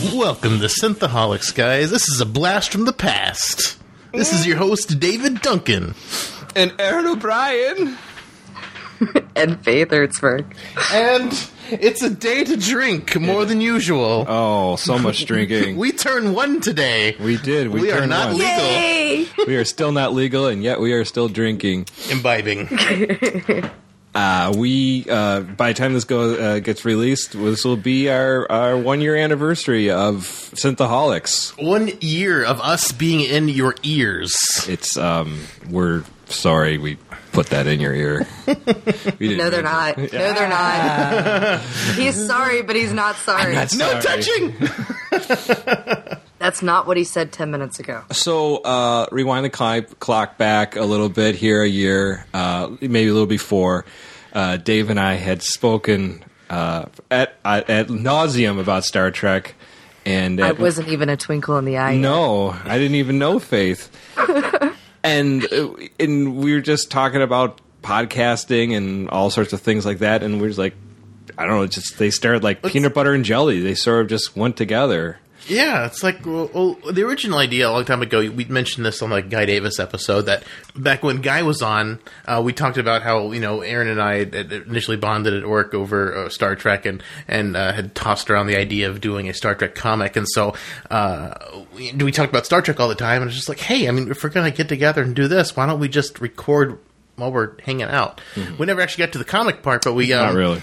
Welcome to Synthaholics, guys. This is a blast from the past. This is your host, David Duncan. And Aaron O'Brien. And Faith Ertzberg. And it's a day to drink more than usual. Oh, so much drinking. We turned one today. We did. We are turned not one. legal. Yay! We are still not legal, and yet we are still drinking. Imbibing. By the time this gets released, this will be our 1 year anniversary of Synthaholics. 1 year of us being in your ears. It's we're sorry we put that in your ear. We didn't No, they're mean not. to. No, they're not. He's sorry, but he's not sorry. not No Sorry. touching! That's not what he said 10 minutes ago. So rewind the clock back a little bit here, a year, maybe a little before. Dave and I had spoken at nauseum about Star Trek, and I wasn't even a twinkle in the eye. no, I didn't even know Faith, and we were just talking about podcasting and all sorts of things like that, and we were just like, I don't know, just they started like peanut butter and jelly. They sort of just went together. Yeah, it's like, well, the original idea a long time ago, we mentioned this on the Guy Davis episode, that back when Guy was on, we talked about how, Aaron and I had initially bonded at work over Star Trek and had tossed around the idea of doing a Star Trek comic. And so we talked about Star Trek all the time, and it's just like, hey, I mean, if we're going to get together and do this, why don't we just record while we're hanging out? Mm-hmm. We never actually got to the comic part, but we... Not really.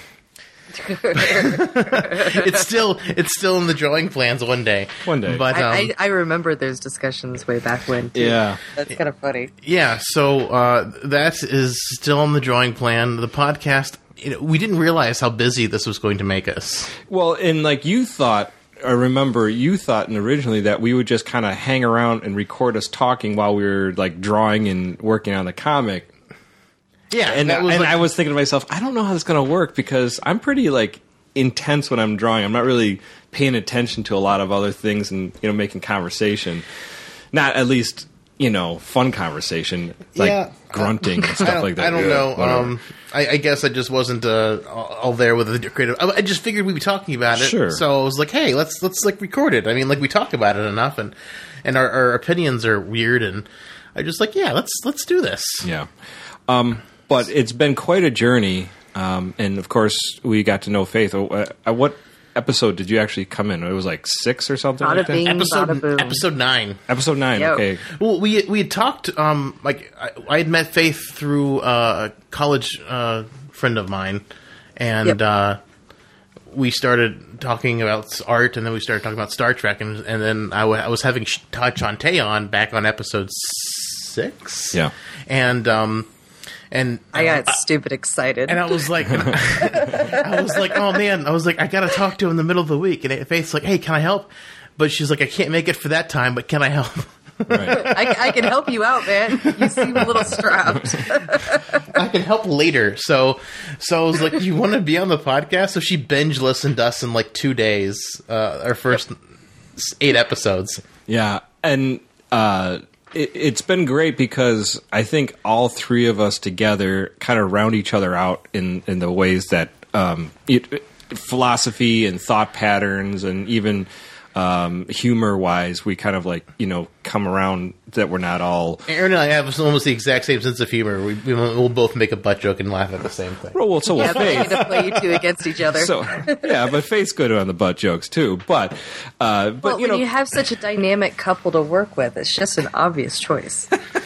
it's still in the drawing plans one day. But I remember those discussions way back when, too. Yeah. That's kind of funny. Yeah, so that is still on the drawing plan. The podcast, we didn't realize how busy this was going to make us. Well, and like you thought, I remember you thought originally that we would just kind of hang around and record us talking while we were like drawing and working on the comic. Yeah, and I was thinking to myself, I don't know how this is going to work because I'm pretty like intense when I'm drawing. I'm not really paying attention to a lot of other things and making conversation. Not at least fun conversation like grunting and stuff like that. I don't know. I guess I just wasn't all there with the creative. I just figured we'd be talking about it. Sure. So I was like, hey, let's like record it. I mean, like we talk about it enough, and our opinions are weird, and I just like, yeah, let's do this. Yeah. But it's been quite a journey, and of course we got to know Faith. What episode did you actually come in? It was like 6 or something Bada like that? bing, bada boom. Episode 9. Episode 9, Yo. okay. Well, we had talked, I had met Faith through a college friend of mine, and we started talking about art, and then we started talking about Star Trek, and then I was having Todd Chante on back on episode 6. Yeah. And I got stupid excited. And I was like, oh man, I gotta talk to him in the middle of the week. And Faith's like, hey, can I help? But she's like, I can't make it for that time, but can I help? Right. I can help you out, man. You seem a little strapped. I can help later. So I was like, you want to be on the podcast? So she binge listened to us in like 2 days, our first 8 episodes. Yeah, and it's been great because I think all 3 of us together kind of round each other out in the ways that philosophy and thought patterns and even humor-wise, we kind of like, come around that we're not all... Aaron and I have almost the exact same sense of humor. We'll both make a butt joke and laugh at the same thing. Well, so will Yeah, but I Faith. need to play you two against each other. So, yeah, but Faith's good on the butt jokes, too. But when you have such a dynamic couple to work with, it's just an obvious choice.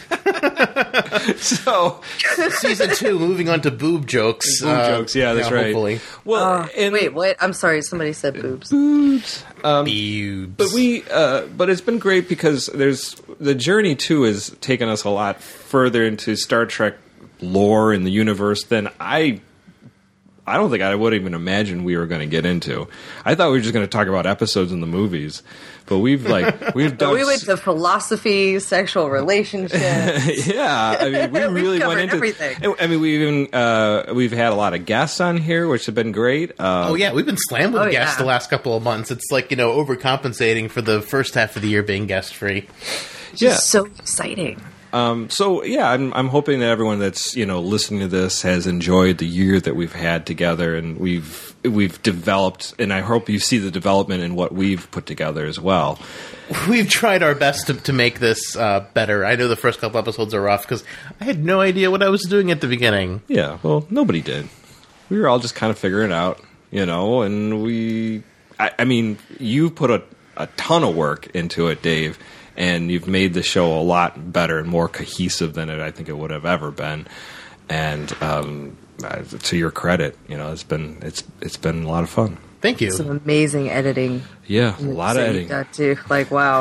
So... Season 2, moving on to boob jokes. jokes, yeah, that's right. Hopefully. Well, Wait, what? I'm sorry, somebody said boobs. boobs. Boobs. But it's been great because the journey too has taken us a lot further into Star Trek lore in the universe than I don't think I would even imagine we were going to get into. I thought we were just going to talk about episodes in the movies, but we've done. We went to philosophy, sexual relationships. Yeah, I mean, we really covered went into everything. I mean, we've had a lot of guests on here, which have been great. Oh yeah, we've been slammed with guests yeah. the last couple of months. It's like, overcompensating for the first half of the year being guest free. Yeah. So exciting. So yeah, I'm hoping that everyone that's listening to this has enjoyed the year that we've had together, and we've developed, and I hope you see the development in what we've put together as well. We've tried our best to make this better. I know the first couple episodes are rough because I had no idea what I was doing at the beginning. Yeah, well, nobody did. We were all just kind of figuring it out, and I mean, you put a ton of work into it, Dave, and you've made the show a lot better and more cohesive than I think it would have ever been. And to your credit, it's been a lot of fun. Thank you. Some amazing editing. Yeah, a lot of editing. Got to wow.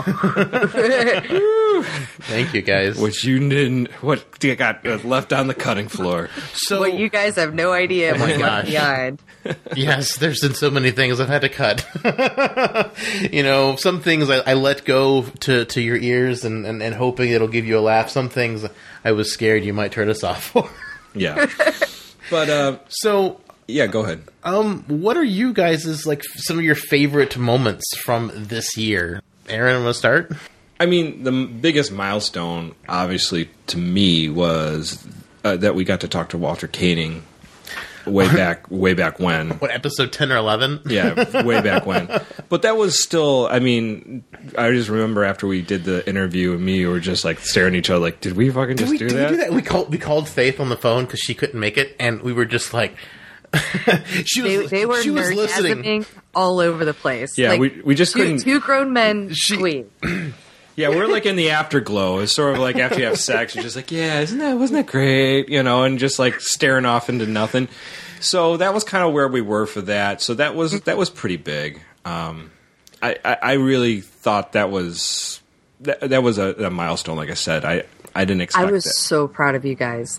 Thank you, guys. Which you didn't. What you got left on the cutting floor? So what you guys have no idea what went behind. Yes, there's been so many things I've had to cut. Some things I let go to your ears and hoping it'll give you a laugh. Some things I was scared you might turn us off for. Yeah. But so yeah, go ahead. What are you guys' some of your favorite moments from this year? Aaron, want to start? I mean, the biggest milestone, obviously, to me was that we got to talk to Walter Koenig way back when. What, episode 10 or 11? Yeah, way back when. But that was still, I mean, I just remember after we did the interview, and me were just staring at each other did we fucking do that? Did we do that? We called Faith on the phone because she couldn't make it, and we were just like... they were listening all over the place. Yeah, we just couldn't... Two grown men tweet. Yeah, we're in the afterglow. It's sort of after you have sex, you're just wasn't that great? And just staring off into nothing. So that was kind of where we were for that. So that was pretty big. I really thought that was a milestone. Like I said, I didn't expect. I was so proud of you guys.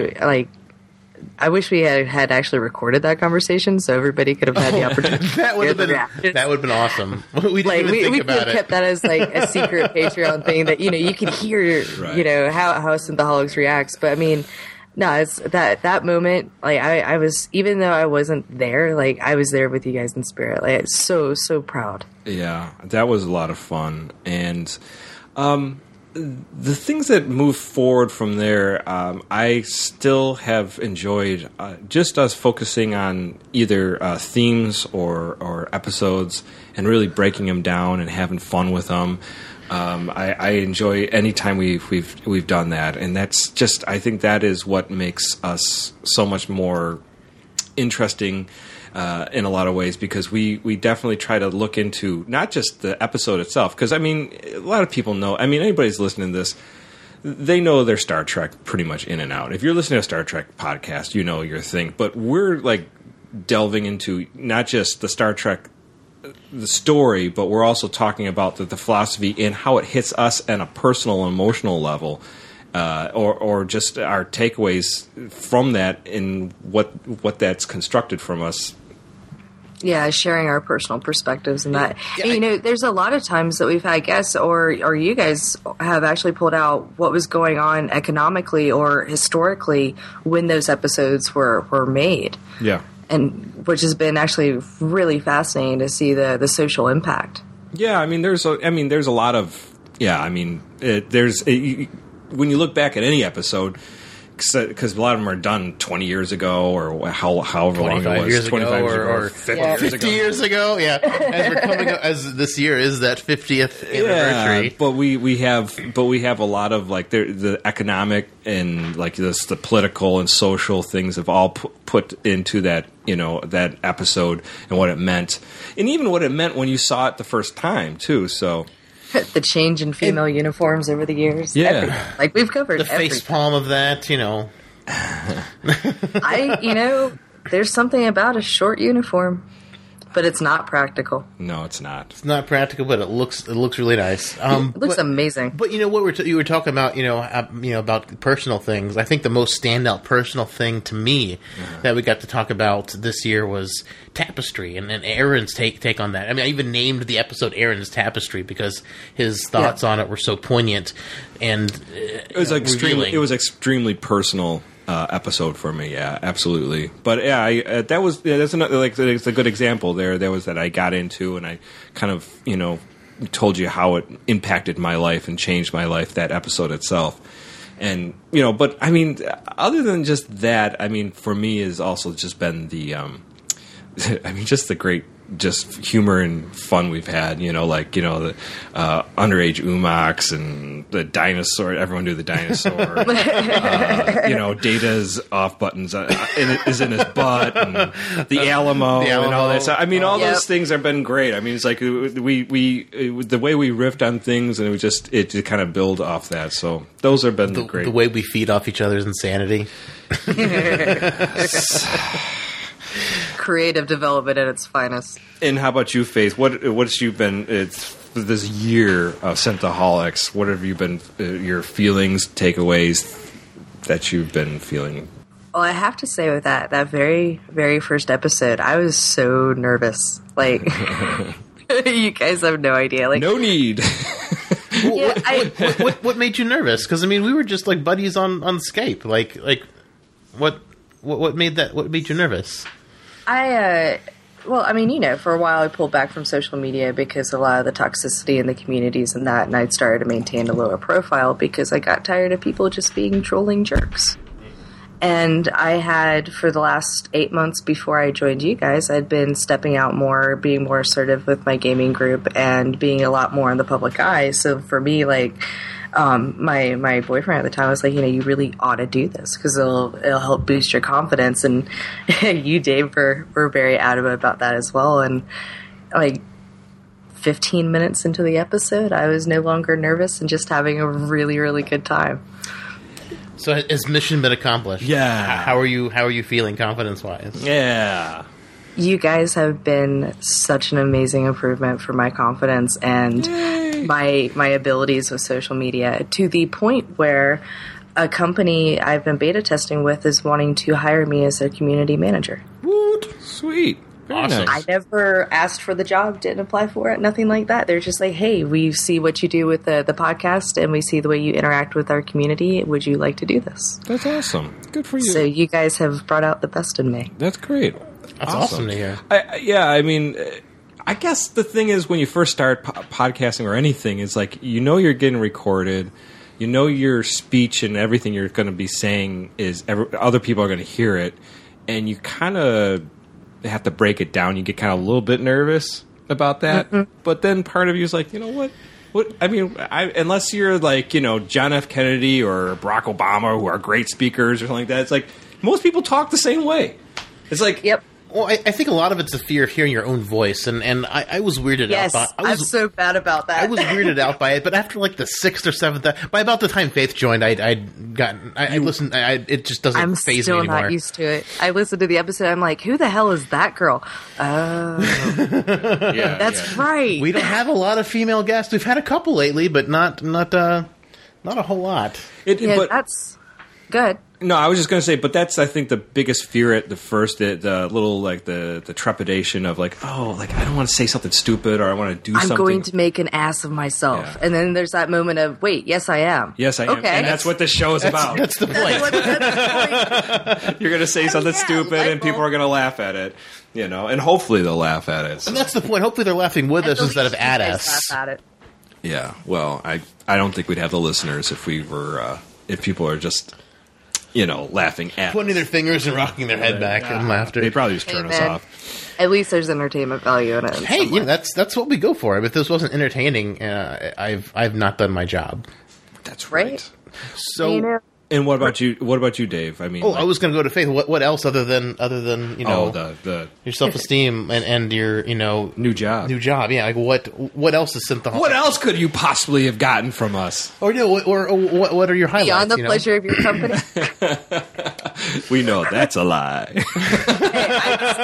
I wish we had actually recorded that conversation so everybody could have had the opportunity. That would have been awesome. We didn't even think about it. We kept that as a secret Patreon thing that you could hear how Synthaholics reacts. But I mean, no, it's that moment. I was, even though I wasn't there, I was there with you guys in spirit. It's so proud. Yeah, that was a lot of fun. And the things that moved forward from there, I still have enjoyed just us focusing on either themes or episodes and really breaking them down and having fun with them. I enjoy any time we've done that, and that's just, I think that is what makes us so much more interesting in a lot of ways, because we definitely try to look into not just the episode itself, because I mean, a lot of people know, I mean, anybody's listening to this, they know their Star Trek pretty much in and out. If you're listening to a Star Trek podcast, you know your thing, but we're delving into not just the Star Trek the story, but we're also talking about the philosophy and how it hits us on a personal and emotional level. Or just our takeaways from that in what that's constructed from us. Yeah, sharing our personal perspectives and that. Yeah, and, there's a lot of times that we've had guests or you guys have actually pulled out what was going on economically or historically when those episodes were made. Yeah. And which has been actually really fascinating to see the social impact. Yeah, I mean, there's a lot of, when you look back at any episode, because a lot of them are done 20 years ago or however long it was, 25 years ago, or 50 years ago. Yeah, as we're coming up, as this year is that 50th anniversary. Yeah, but we have a lot of the economic and the political and social things have all put into that that episode and what it meant, and even what it meant when you saw it the first time too. So. The change in female uniforms over the years. Yeah. Everything. We've covered the face palm of that, there's something about a short uniform, but it's not practical. No, it's not. It's not practical, but it looks really nice. It looks amazing. But what you were talking about, about personal things. I think the most standout personal thing to me that we got to talk about this year was Tapestry and Aaron's take on that. I mean, I even named the episode Aaron's Tapestry because his thoughts on it were so poignant and it was extremely personal. Episode for me, yeah, absolutely. But yeah, that's another it's a good example there. There was that I got into, and I kind of told you how it impacted my life and changed my life. That episode itself, And, you know, but I mean, other than just that, I mean, for me has also just been the, I mean, just the great, just humor and fun we've had, you know, like, you know, the underage Umox and the dinosaur, everyone knew the dinosaur, you know, Data's off buttons is in his butt, and the Alamo and all that stuff. I mean, all those things have been great. I mean, it's like we the way we riffed on things, and it just kind of build off that. So those have been great. The way we feed off each other's insanity. Creative development at its finest. And how about you, Faith? What's you been this year of Scentaholics? What have you been your feelings, takeaways that you've been feeling? Well, I have to say with that very, very first episode, I was so nervous. Like, you guys have no idea. Like, no need. What made you nervous? Because I mean, we were just like buddies on Skype. Like what made you nervous? Well, I mean, you know, for a while I pulled back from social media because a lot of the toxicity in the communities and that, and I started to maintain a lower profile because I got tired of people just being trolling jerks. And I had, for the last 8 months before I joined you guys, I'd been stepping out more, being more assertive with my gaming group, and being a lot more in the public eye. So for me, like, my boyfriend at the time was like, you know, you really ought to do this because it'll help boost your confidence. And you, Dave, were very adamant about that as well. And like 15 minutes into the episode, I was no longer nervous and just having a really, really good time. So has mission been accomplished? Yeah. How are you feeling confidence wise? Yeah. You guys have been such an amazing improvement for my confidence and my abilities with social media, to the point where a company I've been beta testing with is wanting to hire me as their community manager. Woot. Sweet. Very Awesome. nice. I never asked for the job, didn't apply for it, nothing like that. They're just like, hey, we see what you do with the podcast, and we see the way you interact with our community. Would you like to do this? That's awesome. Good for you. So you guys have brought out the best in me. That's great. That's awesome to hear. I mean, I guess the thing is when you first start podcasting or anything, it's like, you know, you're getting recorded. You know, your speech and everything you're going to be saying is other people are going to hear it, and you kind of have to break it down. You get kind of a little bit nervous about that, but then part of you is like, you know what? I mean, unless you're like, you know, John F. Kennedy or Barack Obama, who are great speakers or something like that, it's like most people talk the same way. It's like, Yep. Well, I think a lot of it's the fear of hearing your own voice, and I was weirded out by I'm so bad about that. I was weirded out by it, but after like the 6th or 7th, by about the time Faith joined, I listened. It just doesn't I'm faze me still anymore. not used to it. I listened to the episode. I'm like, who the hell is that girl? Oh, that's right. We don't have a lot of female guests. We've had a couple lately, but not a whole lot. That's good. No, I was just going to say, but that's, I think, the biggest fear at the first, the little, like, the trepidation of, like, oh, like, I don't want to say something stupid, or I want to do something. I'm going to make an ass of myself. Yeah. And then there's that moment of, wait, yes, I am. Yes, I am. Okay. And that's what this show is about. That's the point. You're going to say something yeah, stupid, and people are going to laugh at it, you know, and hopefully they'll laugh at it. So. And that's the point. Hopefully they're laughing with us instead of at us. Laugh at it. Yeah, well, I don't think we'd have the listeners if we were, if people are just, you know, laughing at Pointing their fingers and rocking their head back in laughter. They'd probably just turn us Amen. off. At least there's entertainment value in it. Hey, you know, that's what we go for. If this wasn't entertaining, I've not done my job. That's right. Right. So, You know, And what about you? What about you, Dave? I mean, I was going to go to Faith. What else other than you know the your self esteem and your new job. Yeah, like what else is Scentaholics? What else could you possibly have gotten from us? Or what are your highlights? beyond the you know? pleasure of your company. We know that's a lie. Hey,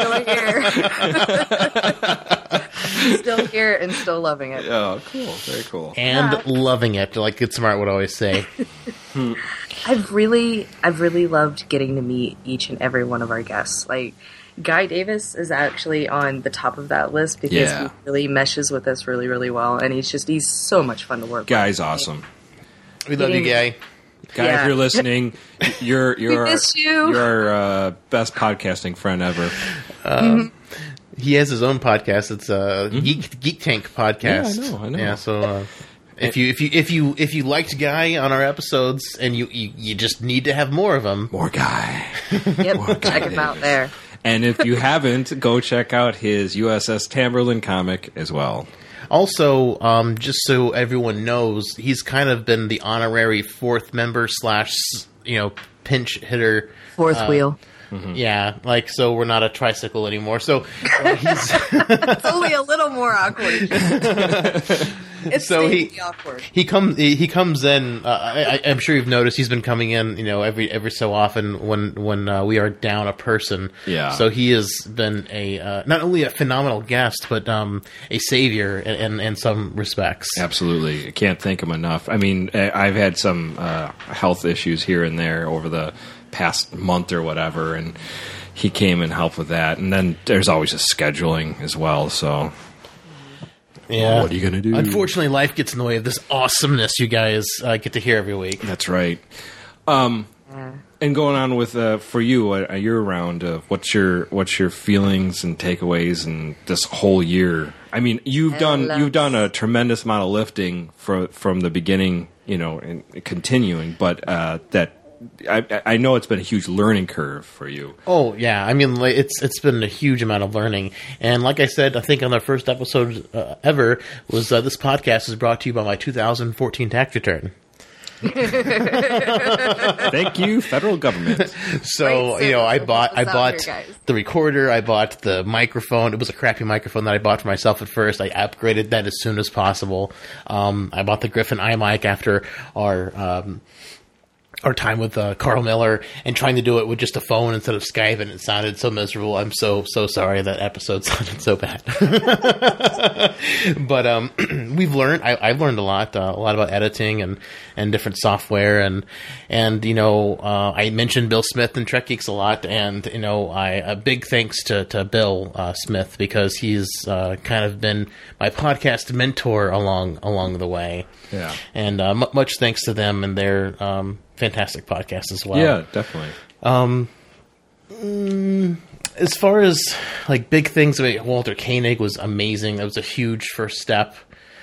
I'm still here. Still here and still loving it. Oh, cool. Very cool. And loving it, like Good Smart would always say. I've really loved getting to meet each and every one of our guests. Like Guy Davis is actually on the top of that list because he really meshes with us really, really well, and he's so much fun to work with. Guy's awesome. We love you, Guy. Guy, Yeah. if you're listening, you're miss you. you're our best podcasting friend ever. He has his own podcast. It's Geek Tank podcast. Yeah, I know. Yeah, so If you liked Guy on our episodes and you just need to have more of him, More Guy. Yep, check him out there. And if you haven't, go check out his USS Tamberlin comic as well. Also, just so everyone knows, he's kind of been the honorary fourth member / pinch hitter. Fourth wheel. Yeah, like, so we're not a tricycle anymore. So he's It's only a little more awkward. It's So awkward. he comes in. I'm sure you've noticed he's been coming in, every so often when we are down a person. Yeah. So he has been not only a phenomenal guest, but a savior in some respects. Absolutely. I can't thank him enough. I mean, I've had some health issues here and there over the past month or whatever, and he came and helped with that. And then there's always just scheduling as well, so... Yeah. What are you going to do? Unfortunately, life gets in the way of this awesomeness you guys get to hear every week. That's right. And going on with for you a year round, what's your feelings and takeaways and this whole year? I mean, you've done a tremendous amount of lifting from the beginning, and continuing, but that I know it's been a huge learning curve for you. Oh yeah, I mean, it's been a huge amount of learning, and like I said, I think on the first episode ever was this podcast is brought to you by my 2014 tax return. Thank you, federal government. So I bought the recorder, I bought the microphone. It was a crappy microphone that I bought for myself at first. I upgraded that as soon as possible. I bought the Griffin iMic after our time with Carl Miller and trying to do it with just a phone instead of Skype, and it sounded so miserable. I'm so sorry that episode sounded so bad. But we've learned. I've learned a lot about editing and different software, and I mentioned Bill Smith and Trek Geeks a lot, and a big thanks to Bill Smith, because he's kind of been my podcast mentor along the way. Yeah, and much thanks to them and their fantastic podcast as well. Yeah, definitely. As far as like big things, Walter Koenig was amazing. That was a huge first step.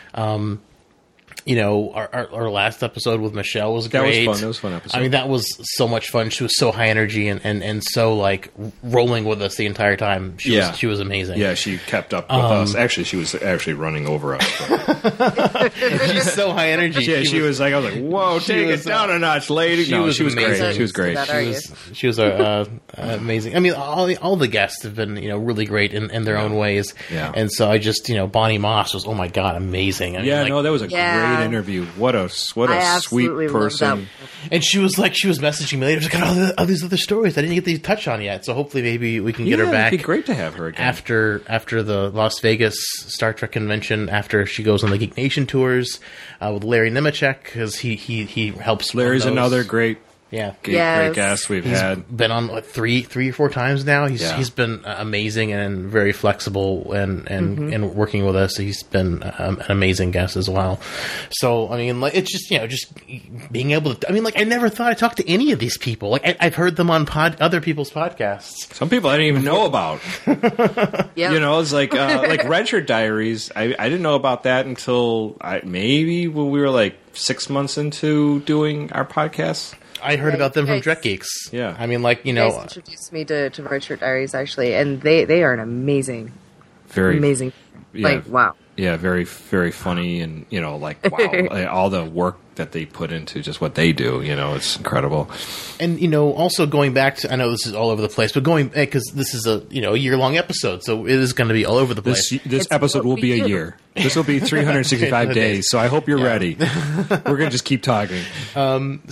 Our last episode with Michelle was great. That was a fun episode. I mean, that was so much fun. She was so high energy and so like rolling with us the entire time. She was amazing. Yeah, she kept up with us. Actually, she was actually running over us. She's so high energy. Yeah, she was like, I was like, whoa, take it down a notch, lady. She was great. She was great. She was amazing. I mean, all the guests have been really great in their own ways. Yeah. And so I just Bonnie Moss was, oh my God, amazing. I mean, that was a great interview. What a sweet person. And she was messaging me later. She's got all these other stories I didn't get to touch on yet. So hopefully maybe we can get her back. It'd be great to have her again after the Las Vegas Star Trek convention. After she goes on the Geek Nation tours with Larry Nemechek, because he helps. Larry's another great. Yeah, great guest we've had. Been on three or four times now. He's been amazing and very flexible and working with us. He's been an amazing guest as well. So I mean, like, it's just just being able to. I mean, like, I never thought I'd talk to any of these people. Like I've heard them on other people's podcasts. Some people I didn't even know about. Yep. It's like Red Shirt Diaries. I didn't know about that until maybe when we were like 6 months into doing our podcast. I heard about them from Trek Geeks. Yeah. I mean, like, You guys introduced me to Red Shirt Diaries, actually, and they are an amazing, amazing, wow. Yeah, very, very funny, and, wow, all the work that they put into just what they do, it's incredible. And, also going back to, I know this is all over the place, but because this is a year-long episode, so it is going to be all over the place. This episode will be a year. This will be 365 days, so I hope you're ready. We're going to just keep talking. Aaron,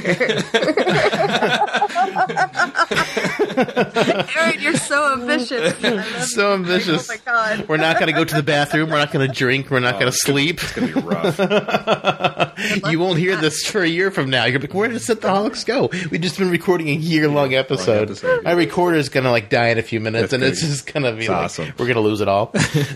you're so ambitious. So ambitious. Oh my God. We're not going to go to the bathroom. We're not going to drink. We're not going to sleep. It's going to be rough. You won't hear this for a year from now. You're like, where did Synthaholics go? We've just been recording a year-long episode. My recorder is going to die in a few minutes, and it's just going to be awesome. We're going to lose it all.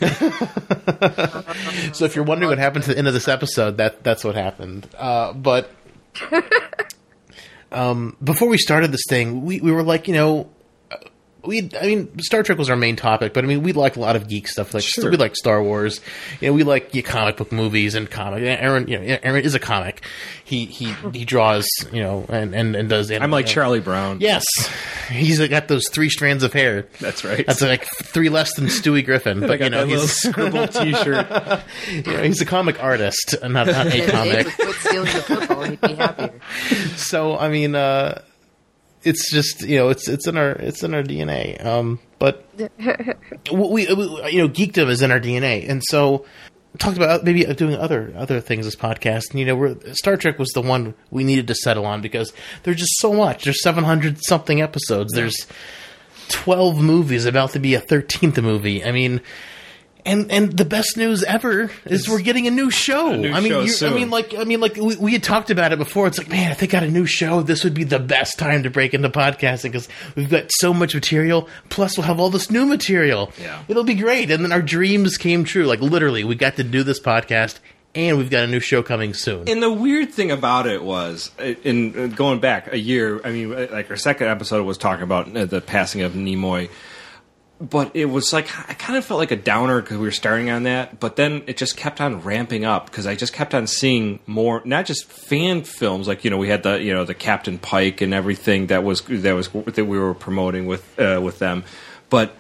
So if you're wondering what happened to the end of this episode, that's what happened. But before we started this thing, we were like, Star Trek was our main topic, but I mean, we like a lot of geek stuff. Like Sure. we like Star Wars. We like comic book movies and comic. Aaron, Aaron is a comic. He draws, and does. I'm like Charlie Brown. Yes, he's got those 3 strands of hair. That's right. That's like 3 less than Stewie Griffin. But I got that little he's scribbled T-shirt. he's a comic artist, not a If comic. Dave would quit stealing the football, he'd be happier. So I mean, it's just it's in our DNA. But we geekdom is in our DNA, and so talked about maybe doing other things this podcast. And, Star Trek was the one we needed to settle on because there's just so much. There's 700 something episodes. There's 12 movies, about to be a 13th movie. I mean. And the best news ever is we're getting a new show. We had talked about it before. It's like, man, if they got a new show, this would be the best time to break into podcasting because we've got so much material. Plus, we'll have all this new material. Yeah. It'll be great. And then our dreams came true. Like, literally, we got to do this podcast, and we've got a new show coming soon. And the weird thing about it was, in going back a year, I mean, like our second episode was talking about the passing of Nimoy. But it was like, I kind of felt like a downer because we were starting on that, but then it just kept on ramping up because I just kept on seeing more, not just fan films, like, we had the Captain Pike and everything that we were promoting with them, but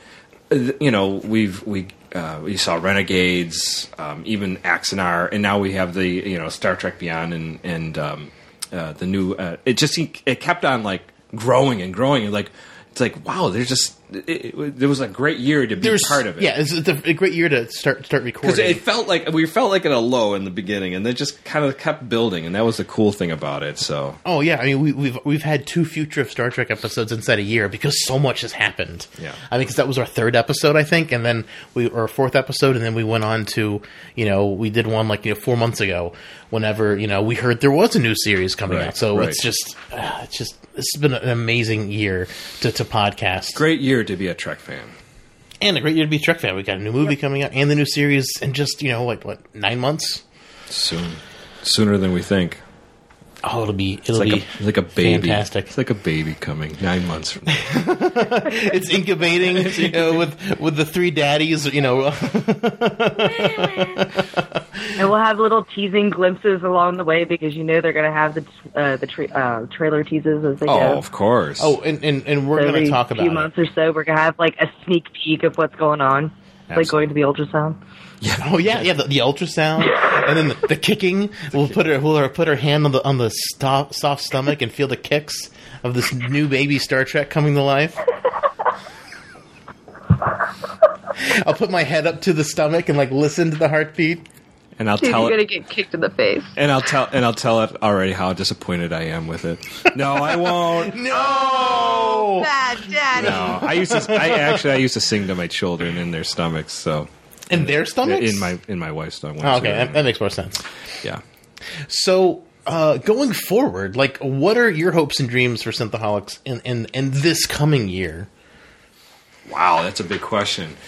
we saw Renegades, even Axanar, and now we have the Star Trek Beyond and the new. It kept on like growing and growing, and like it's like, wow, there was a great year to be part of it. Yeah, it's a great year to start recording. Because it felt like we felt like at a low in the beginning, and then just kind of kept building, and that was the cool thing about it. So, oh yeah, I mean we've had 2 Future of Star Trek episodes inside a year because so much has happened. Yeah, I mean, because that was our 3rd episode, I think, and then our 4th episode, and then we went on to we did one 4 months ago. Whenever we heard there was a new series coming out, so it's just this has been an amazing year to podcast. Great year to be a Trek fan. And a great year to be a Trek fan. We got a new movie coming out and the new series in just, 9 months? Soon. Sooner than we think. Oh, it'll be like a baby. Fantastic. It's like a baby coming 9 months from now. It's incubating with the 3 daddies, And we'll have little teasing glimpses along the way because they're going to have the trailer teases as they go. Oh, of course. Oh, and we're going to talk about a few months or so. We're going to have like a sneak peek of what's going on, like going to the ultrasound. Yeah. Oh yeah, the ultrasound, and then the kicking. We'll put her hand on the soft stomach and feel the kicks of this new baby Star Trek coming to life. I'll put my head up to the stomach and listen to the heartbeat. And I'll Dude, tell you're it. gonna get kicked in the face. And I'll tell it already how disappointed I am with it. No, I won't. No, Bad daddy. No, I used to sing to my children in their stomachs. So in their stomachs, in my wife's stomach. Oh, okay, that makes more sense. Yeah. So going forward, what are your hopes and dreams for Synthaholics in this coming year? Wow, that's a big question.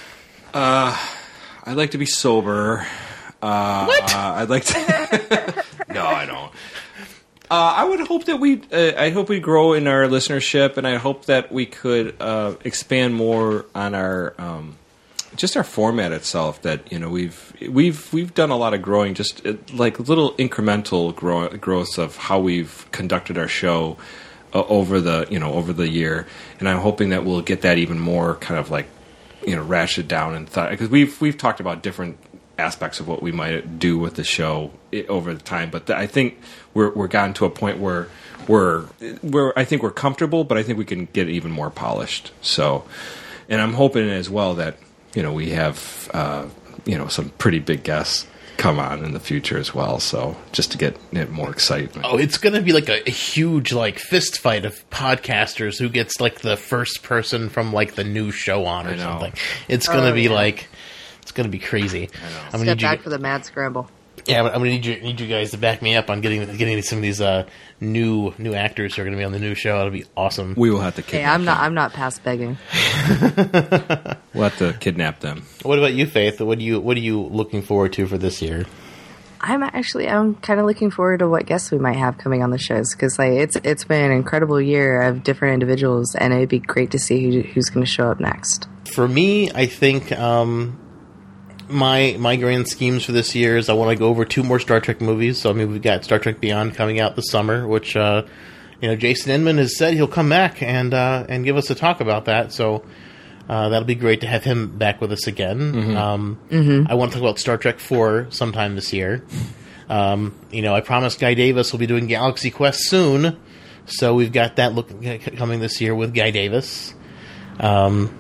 I'd like to be sober. What? I'd like to. No, I don't. I would hope that I hope we grow in our listenership, and I hope that we could expand more on our just our format itself. That we've done a lot of growing, just like little incremental growths of how we've conducted our show over the year, and I'm hoping that we'll get that even more kind of ratchet down and thought, because we've talked about different aspects of what we might do with the show over the time, but I think we're gotten to a point where I think we're comfortable, but I think we can get even more polished. So, and I'm hoping as well that we have some pretty big guests come on in the future as well, so just to get more excitement. Oh, it's going to be a huge fist fight of podcasters who gets the first person from the new show on or something. It's going to be it's going to be crazy. I know. Step back for the mad scramble. Yeah, I'm going to need you guys to back me up on getting some of these new actors who are going to be on the new show. It'll be awesome. We will have to kidnap them. I'm not past begging. We'll have to kidnap them. What about you, Faith? What are you looking forward to for this year? I'm kind of looking forward to what guests we might have coming on the shows, because it's been an incredible year of different individuals, and it'd be great to see who's going to show up next. For me, I think my grand schemes for this year is I want to go over 2 more Star Trek movies. So I mean, we've got Star Trek Beyond coming out this summer, which Jason Inman has said he'll come back and give us a talk about that. So that'll be great to have him back with us again. Mm-hmm. I want to talk about Star Trek 4 sometime this year. I promised Guy Davis will be doing Galaxy Quest soon, so we've got that coming this year with Guy Davis. And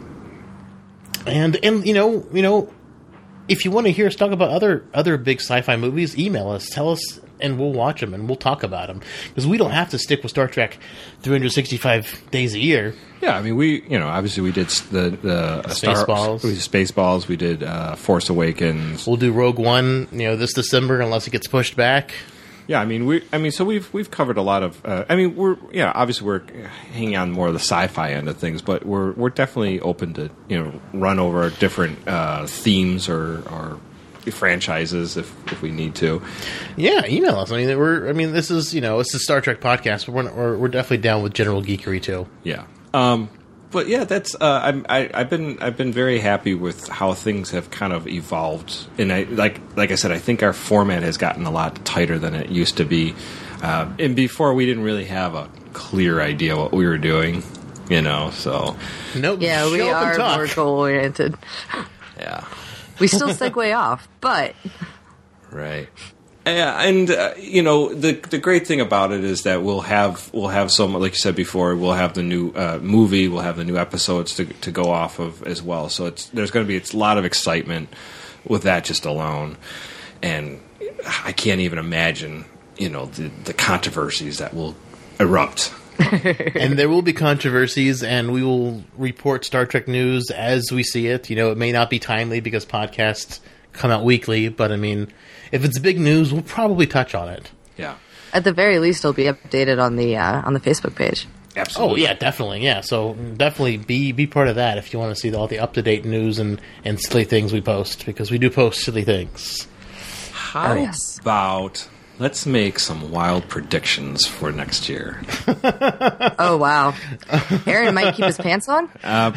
if you want to hear us talk about other big sci-fi movies, email us, tell us, and we'll watch them and we'll talk about them, because we don't have to stick with Star Trek 365 days a year. Yeah, I mean, obviously we did the Spaceballs. We did Spaceballs. We did Force Awakens. We'll do Rogue One, this December, unless it gets pushed back. Yeah, so we've covered a lot of. Obviously we're hanging on more of the sci-fi end of things, but we're definitely open to run over different themes or franchises if we need to. Yeah, email us. This is it's a Star Trek podcast, but we're definitely down with general geekery too. Yeah. But yeah, that's I've been very happy with how things have kind of evolved, and like I said, I think our format has gotten a lot tighter than it used to be. And before, we didn't really have a clear idea what we were doing, So nope. Yeah, we are more goal oriented. Yeah, we still segue off, but right. Yeah, and the great thing about it is that we'll have some, like you said before, we'll have the new movie, we'll have the new episodes to go off of as well. So there's going to be a lot of excitement with that just alone, and I can't even imagine the controversies that will erupt. And there will be controversies, and we will report Star Trek news as we see it. It may not be timely because podcasts come out weekly, but if it's big news, we'll probably touch on it. Yeah. At the very least, it'll be updated on the Facebook page. Absolutely. Oh yeah, definitely. Yeah, so definitely be part of that if you want to see all the up to date news and silly things we post, because we do post silly things. How about let's make some wild predictions for next year? Oh wow, Aaron might keep his pants on.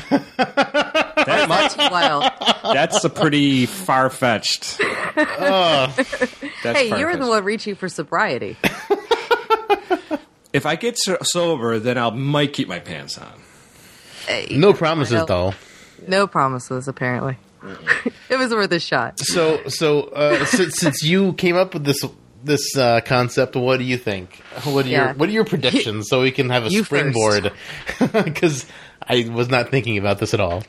That might be wild. That's a pretty far-fetched. Hey, you're the one reaching for sobriety. If I get sober, then I might keep my pants on. Hey, no promises, though. No promises, apparently. It was worth a shot. So since you came up with this concept, what do you think? What are your predictions, so we can have a springboard? Because I was not thinking about this at all.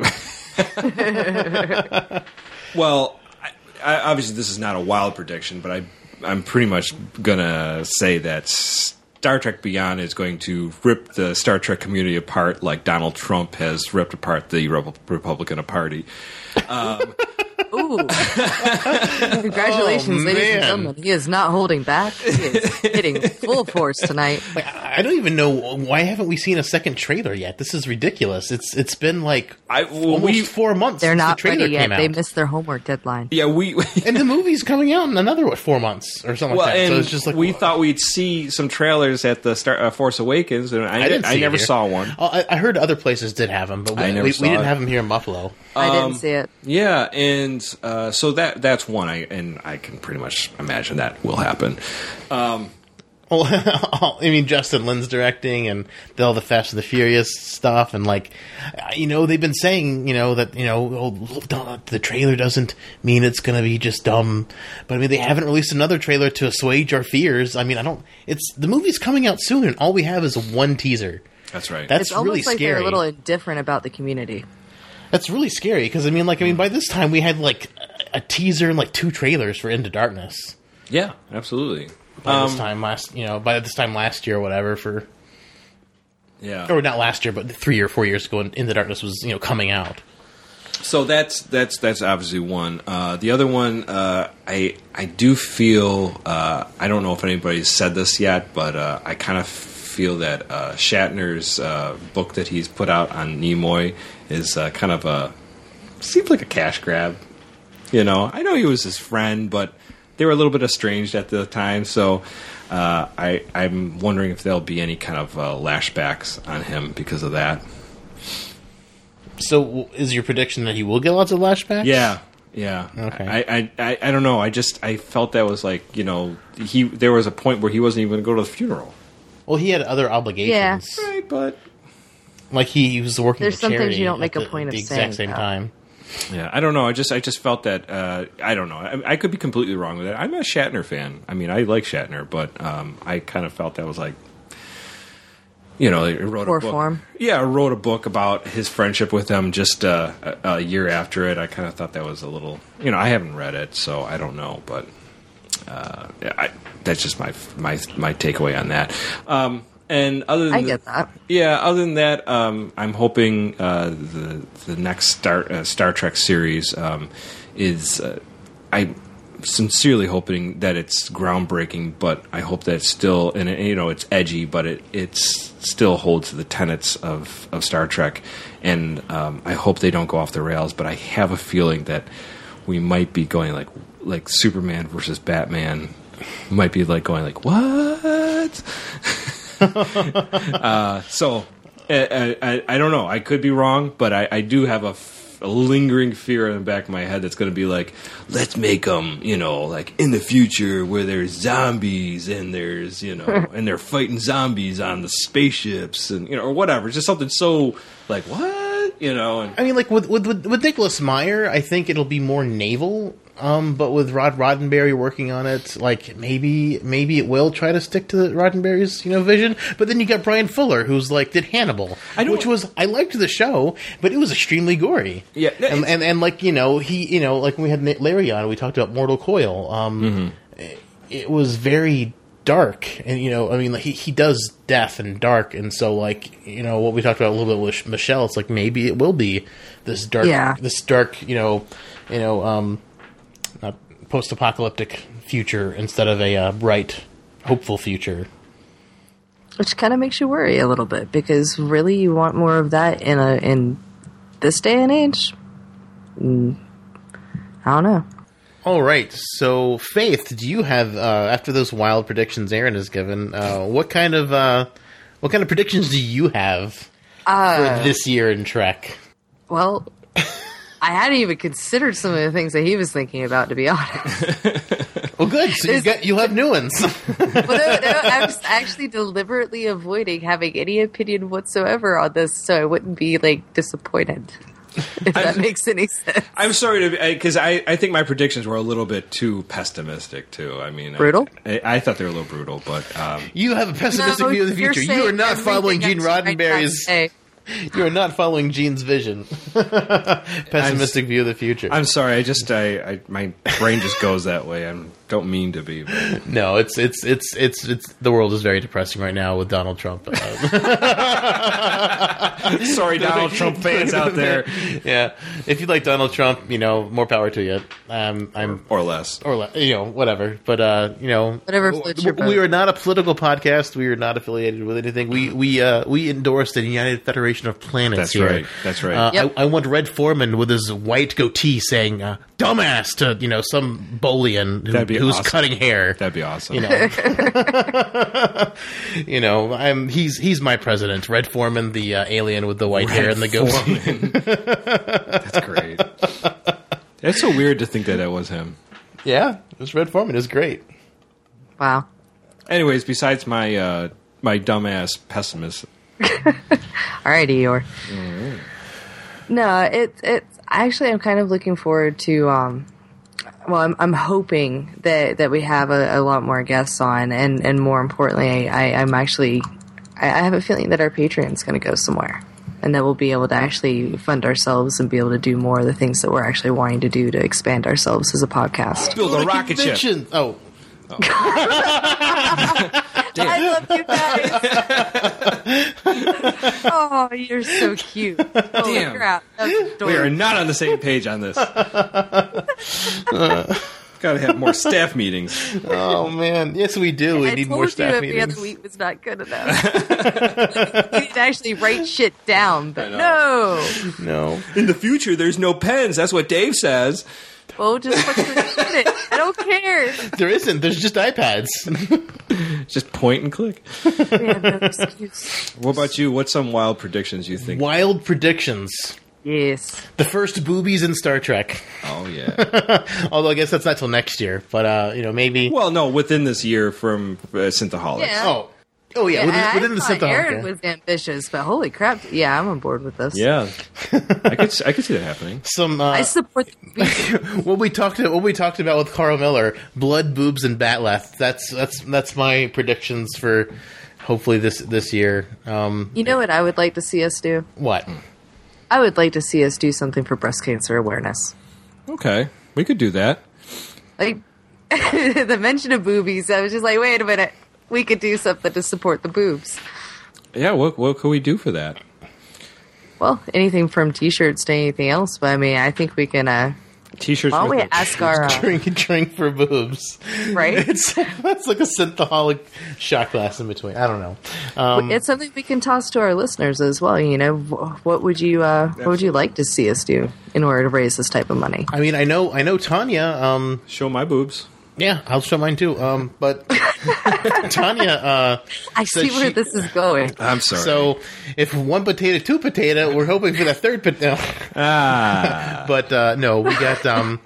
Well, obviously this is not a wild prediction, but I'm pretty much gonna say that Star Trek Beyond is going to rip the Star Trek community apart like Donald Trump has ripped apart the Republican Party. Ooh. Congratulations, ladies and gentlemen. He is not holding back. He is hitting full force tonight. I don't even know, why haven't we seen a second trailer yet? This is ridiculous. It's been like almost 4 months They're since not the trailer ready yet. came out. They missed their homework deadline. Yeah, and the movie's coming out in another 4 months or something like that. So it's just like, we thought we'd see some trailers at the Force Awakens, and I never saw one. I heard other places did have them, but we didn't have them here in Buffalo. I didn't see it. Yeah, and so that's one, and I can pretty much imagine that will happen. Justin Lin's directing, and all the Fast and the Furious stuff, and they've been saying, that the trailer doesn't mean it's going to be just dumb, but they haven't released another trailer to assuage our fears. The movie's coming out soon, and all we have is one teaser. That's right. It's almost like they're a little indifferent about the community. That's really scary because by this time we had a teaser and 2 trailers for Into Darkness. Yeah, absolutely. By this time last year or whatever or not last year, but 3 or 4 years ago, Into Darkness was coming out. So that's obviously one. The other one, I do feel I don't know if anybody's said this yet, but I kind of feel that Shatner's book that he's put out on Nimoy is kind of seems like a cash grab. I know he was his friend, but they were a little bit estranged at the time. So I'm wondering if there'll be any kind of lashbacks on him because of that. So, is your prediction that he will get lots of flashbacks? Yeah. Okay. I don't know. I felt that was like, there was a point where he wasn't even going to go to the funeral. Well, he had other obligations. Yeah. Right, but Like he was working. There's at some charity things you don't make at a point of the saying. exact same time. yeah, I don't know. I just felt that I don't know. I could be completely wrong with it. I'm a Shatner fan. I mean, I like Shatner, but I kind of felt that was like, he wrote Poor a book. form. Yeah, I wrote a book about his friendship with him just a year after it. I kind of thought that was a little, I haven't read it, so I don't know, but that's just my takeaway on that. And other than I get that. Yeah, other than that, I'm hoping the next Star Trek series is. I'm sincerely hoping that it's groundbreaking, but I hope that it's still, and it's edgy, but it still holds the tenets of Star Trek, and I hope they don't go off the rails. But I have a feeling that we might be going like Superman versus Batman. Might be like going like what? So I don't know. I could be wrong, but I do have a lingering fear in the back of my head that's going to be like, let's make them, like in the future where there's zombies and there's, and they're fighting zombies on the spaceships and, or whatever. It's just something so like, what? And I mean, like with Nicholas Meyer, I think it'll be more naval. But with Rod Roddenberry working on it, like maybe it will try to stick to Roddenberry's vision. But then you got Brian Fuller, who's like did Hannibal, which was I liked the show, but it was extremely gory. Yeah, and like he like when we had Larry on, we talked about Mortal Coil. It was very dark, and I mean, like, he does death and dark, and so like what we talked about a little bit with Michelle, it's like maybe it will be this dark, post-apocalyptic future instead of a bright, hopeful future. Which kind of makes you worry a little bit, because really you want more of that in this day and age? I don't know. All right, so Faith, do you have after those wild predictions Aaron has given, what kind of predictions do you have for this year in Trek? Well, I hadn't even considered some of the things that he was thinking about, to be honest. Well, good. So you have new ones. Well, no, I was actually deliberately avoiding having any opinion whatsoever on this, so I wouldn't be disappointed. If that makes any sense. I'm sorry because I think my predictions were a little bit too pessimistic too. I mean, brutal. I thought they were a little brutal, but you have a pessimistic view of the future. You are not following Gene Roddenberry's. You are not following Gene's vision. Pessimistic view of the future. I'm sorry. My brain just goes that way. I don't mean to be. But. No, it's the world is very depressing right now with Donald Trump. Sorry, Donald Trump fans out there. Yeah, if you like Donald Trump, more power to you. Or less, whatever. But whatever floats your boat. We are not a political podcast. We are not affiliated with anything. We endorse the United Federation of Planets. That's here. right. That's right. Yep. I want Red Foreman with his white goatee saying "dumbass" to some Bolian who's awesome. cutting hair. That'd be awesome. He's my president. Red Foreman, the alien with the white hair and the goatee. That's great. It's so weird to think that was him. Yeah, it was Red Foreman. It was great. Wow. Anyways, besides my my dumbass pessimist. All right, Eeyore. Mm-hmm. No, it's actually I'm kind of looking forward to. I'm hoping that we have a lot more guests on, and more importantly, I have a feeling that our Patreon's going to go somewhere, and that we'll be able to actually fund ourselves and be able to do more of the things that we're actually wanting to do to expand ourselves as a podcast. Build a rocket ship. Oh. I love you guys. Oh, you're so cute. Holy Damn. crap. That's adorable. We are not on the same page on this. Gotta have more staff meetings. Oh man, yes we do. We need more staff every meetings. other week was not good enough. You need to actually write shit down, but no. No. In the future, there's no pens. That's what Dave says. Well, just put it. I don't care. There isn't. There's just iPads. Just point and click. We have no excuse. What about you? What's some wild predictions you think? Wild predictions. Yes. The first boobies in Star Trek. Oh, yeah. Although I guess that's not till next year. But, maybe... Well, no, within this year from Synthaholics. Yeah. Oh, yeah. I Within the thought Synthaholic. Aaron was ambitious, but holy crap! Yeah, I'm on board with this. Yeah. I could see that happening. Some... I support. what we talked about with Carl Miller, blood, boobs, and batleth. That's my predictions for hopefully this year. You know what I would like to see us do? What? I would like to see us do something for breast cancer awareness. Okay. We could do that. Like the mention of boobies, I was just like, wait a minute, we could do something to support the boobs. Yeah, what could we do for that? Well, anything from T-shirts to anything else, but I mean, I think we can. T-shirts. Why don't we with a- ask our Drink for boobs. right? That's like a synthaholic shot glass in between. I don't know. It's something we can toss to our listeners as well. You know, what would you like to see us do in order to raise this type of money? I mean, I know Tanya. Show my boobs. Yeah, I'll show mine too. But Tanya, I see where this is going. I'm sorry. so if one potato, two potato, we're hoping for the third potato. But no, we got.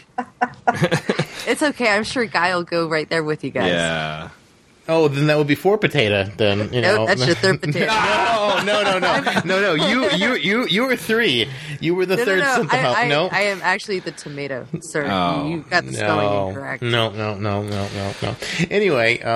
It's okay. I'm sure Guy will go right there with you guys. Yeah. Oh, then that would be four potato. Then you know. Nope, that's your third potato. No. You were three. You were the third synthaholic. No. I am actually the tomato, sir. Oh, you got the spelling incorrect. No. Anyway,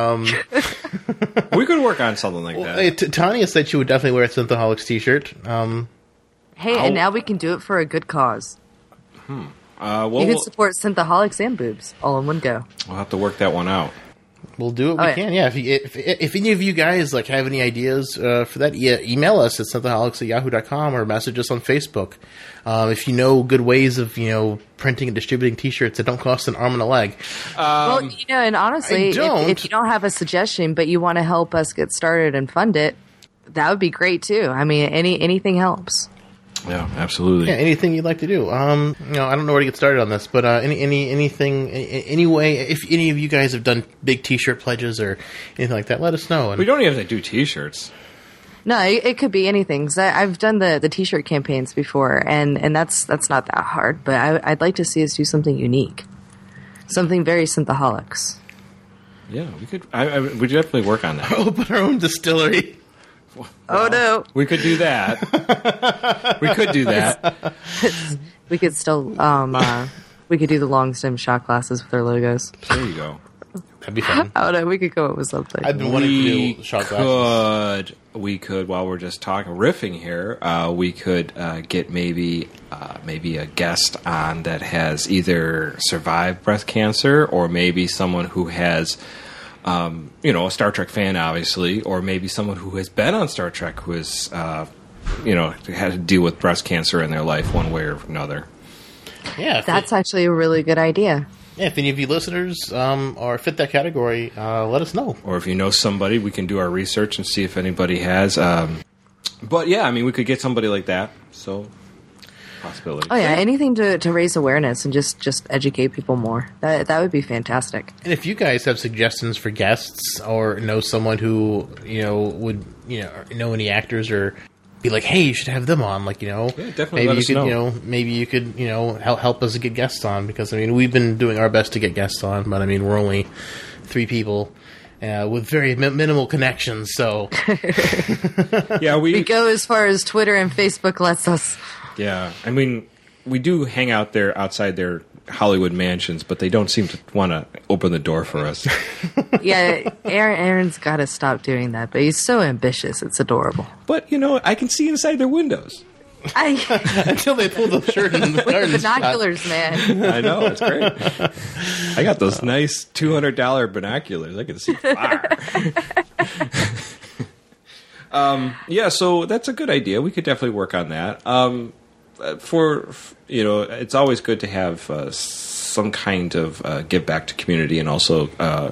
We could work on something like that. Tanya said she would definitely wear a Synthaholics t-shirt. Hey, and now we can do it for a good cause. Well, You can support Synthaholics and boobs all in one go. we'll have to work that one out. We'll do what we can. Yeah, if any of you guys like have any ideas for that, email us at synthaholics@yahoo.com or message us on Facebook. If you know good ways of printing and distributing T-shirts that don't cost an arm and a leg. Well, and honestly, if you don't have a suggestion, but you want to help us get started and fund it, that would be great too. I mean, anything helps. Yeah, absolutely. Yeah, anything you'd like to do. I don't know where to get started on this, but anything, any way, if any of you guys have done big T-shirt pledges or anything like that, let us know. We don't even have to do T-shirts. No, it could be anything. 'Cause I've done the T-shirt campaigns before, and that's not that hard. But I'd like to see us do something unique, something very Synthaholics. Yeah, we could. We definitely work on that. Open our own distillery. Oh no, We could do that. We could do that. we could still we could do the long stem shot glasses with our logos. There you go. That'd be fun. I don't know. We could go up with something. I've been wanting to do shot glasses. We could, while we're just talking riffing here, we could get maybe a guest on that has either survived breast cancer or maybe someone who has, a Star Trek fan, obviously, or maybe someone who has been on Star Trek who has, had to deal with breast cancer in their life one way or another. Yeah, That's actually a really good idea. Yeah, if any of you listeners are fit that category, let us know. Or if you know somebody, we can do our research and see if anybody has. But yeah, I mean, we could get somebody like that. So, possibility. Oh yeah, anything to raise awareness and just educate people more. That would be fantastic. And if you guys have suggestions for guests or know someone who would know any actors or be like, hey, you should have them on. Like definitely maybe let you us could know. Maybe you could help us get guests on, because I mean we've been doing our best to get guests on, but I mean we're only 3 people. With very minimal connections, so Yeah, We go as far as Twitter and Facebook lets us. Yeah, I mean, we do hang out there outside their Hollywood mansions, but they don't seem to want to open the door for us. Yeah, Aaron's got to stop doing that, but he's so ambitious. It's adorable. But, I can see inside their windows. until they pull the shirt in the garden Binoculars, man. I know, it's great. I got those nice $200 binoculars. I can see far. Yeah, so that's a good idea. We could definitely work on that. It's always good to have some kind of give back to community and also,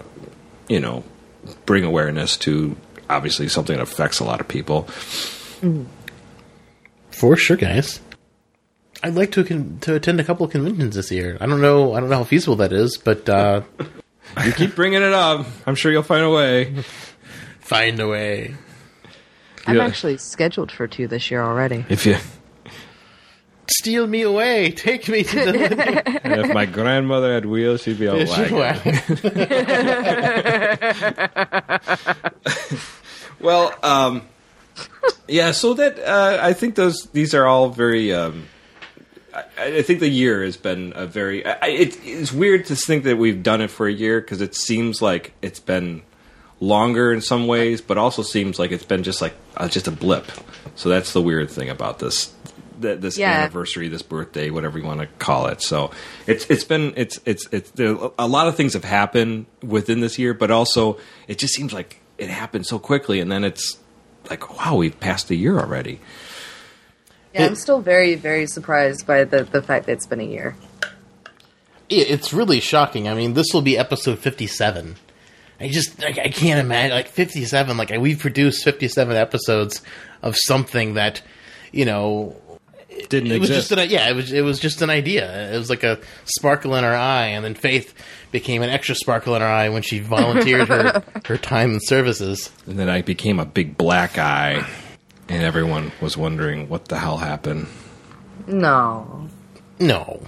bring awareness to obviously something that affects a lot of people. For sure, guys. I'd like to attend a couple of conventions this year. I don't know how feasible that is, but You keep bringing it up. I'm sure you'll find a way. Find a way. I'm Yeah. actually scheduled for 2 this year already. If you, Steal me away. Take me to the... and if my grandmother had wheels, she'd be all wagon. Well, yeah. So that I think these are all very. I think the year has been a very. It's weird to think that we've done it for a year because it seems like it's been longer in some ways, but also seems like it's been just a blip. So that's the weird thing about this anniversary, this birthday, whatever you want to call it. So it's a lot of things have happened within this year, but also it just seems like it happened so quickly, and then it's like, wow, we've passed a year already. Yeah, I'm still very, very surprised by the fact that it's been a year. It's really shocking. I mean, this will be episode 57. I can't imagine, 57, we've produced 57 episodes of something that, Didn't it was exist. it was just an idea. It was like a sparkle in her eye, and then Faith became an extra sparkle in her eye when she volunteered her time and services. And then I became a big black eye, and everyone was wondering what the hell happened. No. No.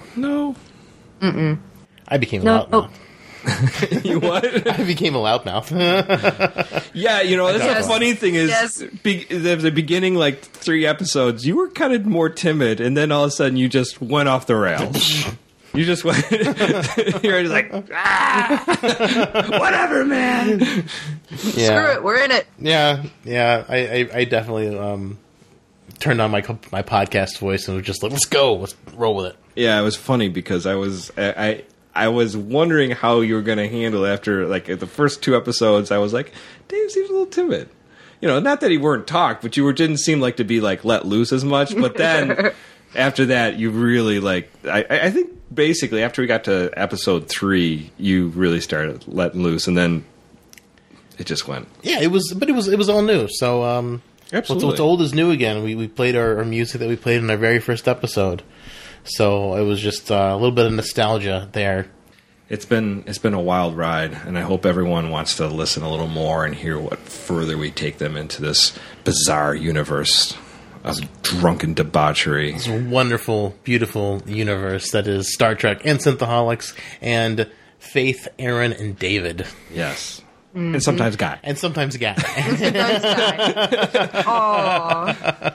I became a loudmouth. You what? I became a loudmouth. Yeah, that's Yes. the funny thing is, Yes. the beginning 3 episodes, you were kind of more timid, and then all of a sudden you just went off the rails. You just went. You're just like, whatever, man. Yeah. Screw it, we're in it. Yeah. I definitely turned on my podcast voice and was just like, let's go, let's roll with it. Yeah, it was funny because I was wondering how you were going to handle it after the first 2 episodes. I was like, Dave seems a little timid. Not that he weren't talk, but didn't seem to be let loose as much. But then after that, you really I think basically after we got to episode 3, you really started letting loose, and then it just went. Yeah, it was all new. So Absolutely. what's old is new again. We played our music that we played in our very first episode. So it was just a little bit of nostalgia there. It's been a wild ride, and I hope everyone wants to listen a little more and hear what further we take them into this bizarre universe of drunken debauchery. It's a wonderful, beautiful universe that is Star Trek and Synthaholics and Faith, Aaron, and David. Yes. And sometimes Guy. And sometimes Guy. Aww.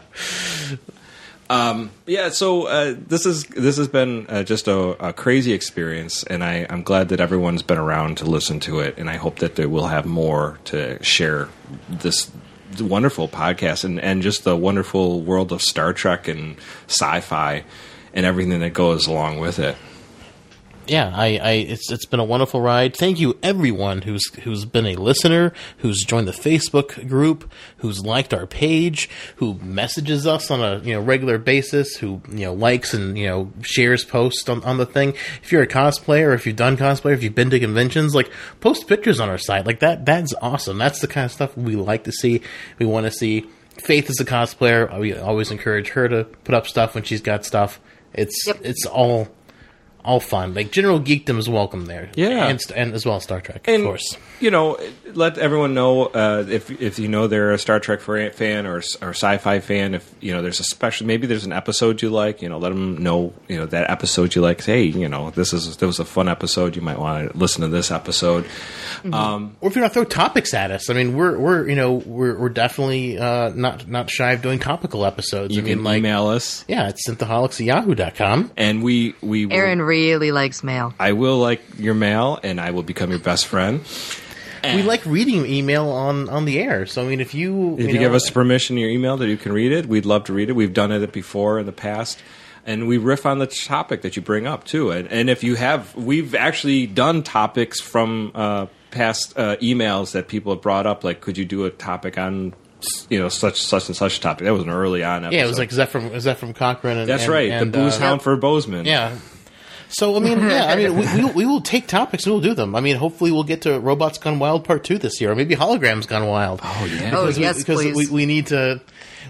Yeah, so this has been just a crazy experience, and I'm glad that everyone's been around to listen to it, and I hope that we'll have more to share this wonderful podcast and just the wonderful world of Star Trek and sci-fi and everything that goes along with it. Yeah, it's been a wonderful ride. Thank you everyone who's been a listener, who's joined the Facebook group, who's liked our page, who messages us on a regular basis, who likes and shares posts on the thing. If you're a cosplayer, or if you've done cosplay, or if you've been to conventions, post pictures on our site. That's awesome. That's the kind of stuff we like to see. We want to see. Faith is a cosplayer. We always encourage her to put up stuff when she's got stuff. It's all fun. General geekdom is welcome there. Yeah. And as well as Star Trek, And, of course. Let everyone know if they're a Star Trek fan or sci-fi fan. If there's a special, maybe there's an episode you like. Let them know. That episode you like. Say, hey, this was a fun episode. You might want to listen to this episode. Or if you want to throw topics at us, I mean, we're definitely not shy of doing topical episodes. You can email us. Yeah, it's synthaholics@yahoo.com. And we will, Aaron really likes mail. I will like your mail, and I will become your best friend. We like reading email on the air. So I mean, if you give us permission in your email that you can read it, we'd love to read it. We've done it before in the past, and we riff on the topic that you bring up too. And if you have, we've actually done topics from past emails that people have brought up. Like, could you do a topic on such and such topic? That was an early on episode. Yeah, it was is that from Cochrane? And, That's right, and, the booze hound for Bozeman. Yeah. So, I mean, we will take topics and we'll do them. I mean, hopefully we'll get to Robots Gone Wild Part 2 this year, or maybe Holograms Gone Wild. Oh, yeah. Oh, yes, because please. we need to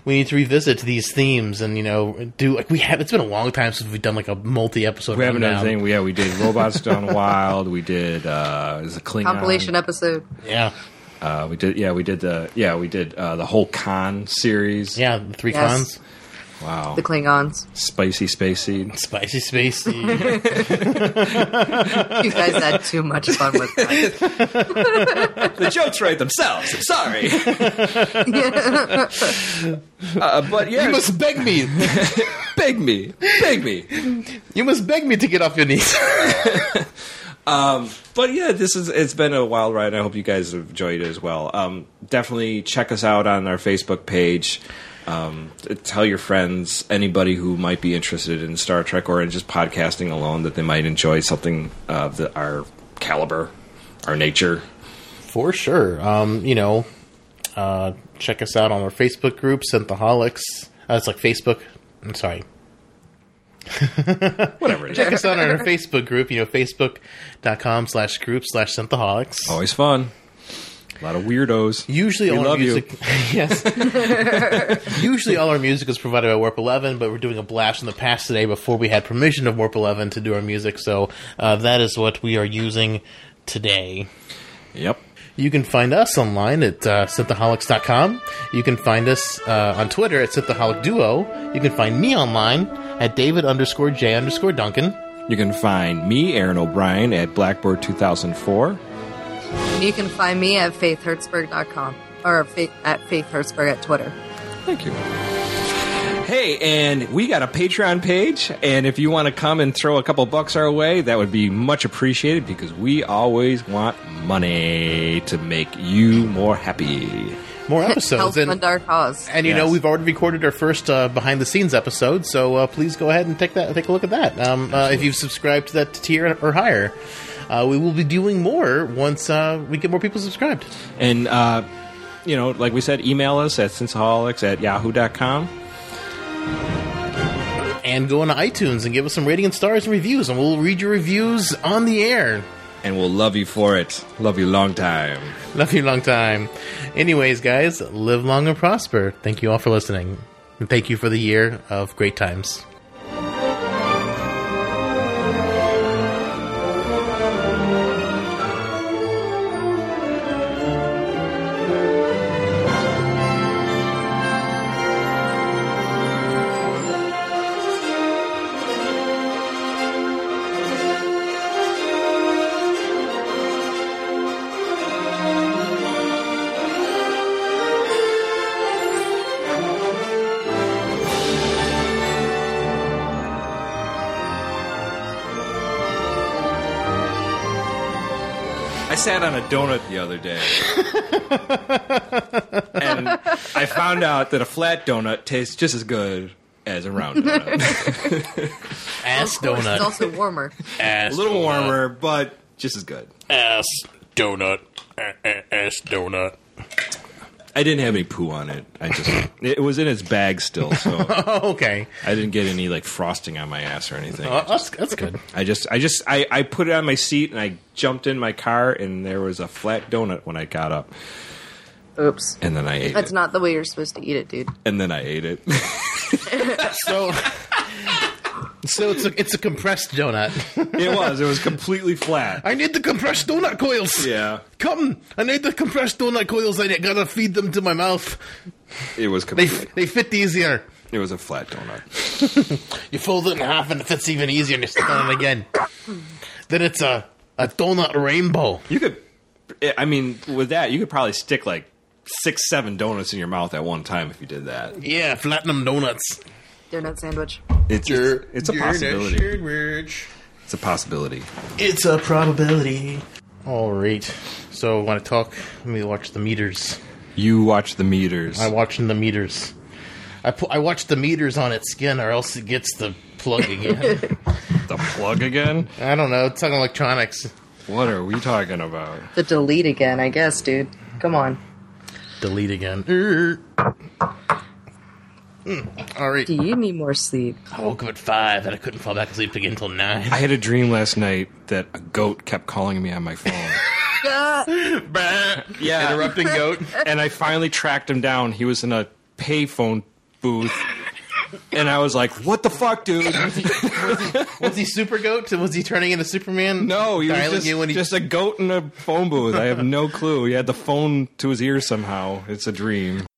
we need to revisit these themes and do like we have. It's been a long time since we've done like a multi-episode. We haven't done rundown. anything. We did Robots Gone Wild. We did is a Klingon Compilation episode. Yeah, we did the whole Khan series. yeah, the three Yes. cons. Wow. The Klingons. Spicy Space Seed. Spicy Spacey. You guys had too much fun with that. The jokes write themselves. I'm sorry. But yeah, You must beg me. beg me. You must beg me to get off your knees. But yeah, it's been a wild ride. I hope you guys have enjoyed it as well. Definitely check us out on our Facebook page. Tell your friends, anybody who might be interested in Star Trek or in just podcasting alone, that they might enjoy something of our caliber, our nature. For sure. Check us out on our Facebook group, Synthaholics. It's like Facebook. I'm sorry. Whatever it is. Check us out on our Facebook group, facebook.com/group/Synthaholics. Always fun. A lot of weirdos. Usually We all our love you. music, yes. Usually all our music is provided by Warp 11, but we're doing a blast from the past today before we had permission of Warp 11 to do our music, so that is what we are using today. Yep. You can find us online at synthaholics.com. You can find us on Twitter at SynthaholicsDuo. You can find me online at David_J_Duncan. You can find me, Aaron O'Brien, at Blackboard 2004. You can find me at faithhertzberg.com or at faithhertzberg at Twitter. Thank you. Hey, and we got a Patreon page, and if you want to come and throw a couple bucks our way, that would be much appreciated because we always want money to make you more happy. More Help episodes. fund our cause. And Yes. we've already recorded our first behind the scenes episode, so please go ahead and take a look at that. If you've subscribed to that tier or higher, we will be doing more once we get more people subscribed. And, like we said, email us at synthaholics@yahoo.com. And go on iTunes and give us some rating and stars and reviews, and we'll read your reviews on the air. And we'll love you for it. Love you long time. Love you a long time. Anyways, guys, live long and prosper. Thank you all for listening. And thank you for the year of great times. I sat on a donut the other day. And I found out that a flat donut tastes just as good as a round donut. Ass Of course, donut. it's also warmer. Ass A little donut. warmer, but just as good. Ass donut. Ass donut. I didn't have any poo on it. It was in its bag still, so Oh, okay. I didn't get any like frosting on my ass or anything. That's good. I put it on my seat and I jumped in my car and there was a flat donut when I got up. Oops. And then I ate That's it. not the way you're supposed to eat it, dude. And then I ate it. So it's a compressed donut. It was completely flat. I need the compressed donut coils. Yeah. Come, I need the compressed donut coils. I gotta feed them to my mouth. It was They complete. fit easier. It was a flat donut. You fold it in half and it fits even easier, and you stick on it again. Then it's a donut rainbow. You could, I mean, with that, you could probably stick like 6-7 donuts in your mouth at one time if you did that. Yeah, flatten them donuts. Donut sandwich. It's a possibility. It's a possibility. It's a probability. All right. So, want to talk? Let me watch the meters. You watch the meters. I'm watching the meters. I watch the meters on its skin, or else it gets the plug again. The plug again? I don't know. It's talking electronics. What are we talking about? The delete again, I guess, dude. Come on. Delete again. All right. Do you need more sleep? I woke up at 5 and I couldn't fall back asleep again until 9. I had a dream last night that a goat kept calling me on my phone. Yeah. Interrupting goat. And I finally tracked him down. He was in a payphone booth. And I was like, what the fuck, dude? Was he Super Goat? Was he turning into Superman? No, he was Dialing just, you when he- just a goat in a phone booth. I have no clue. He had the phone to his ear somehow. It's a dream.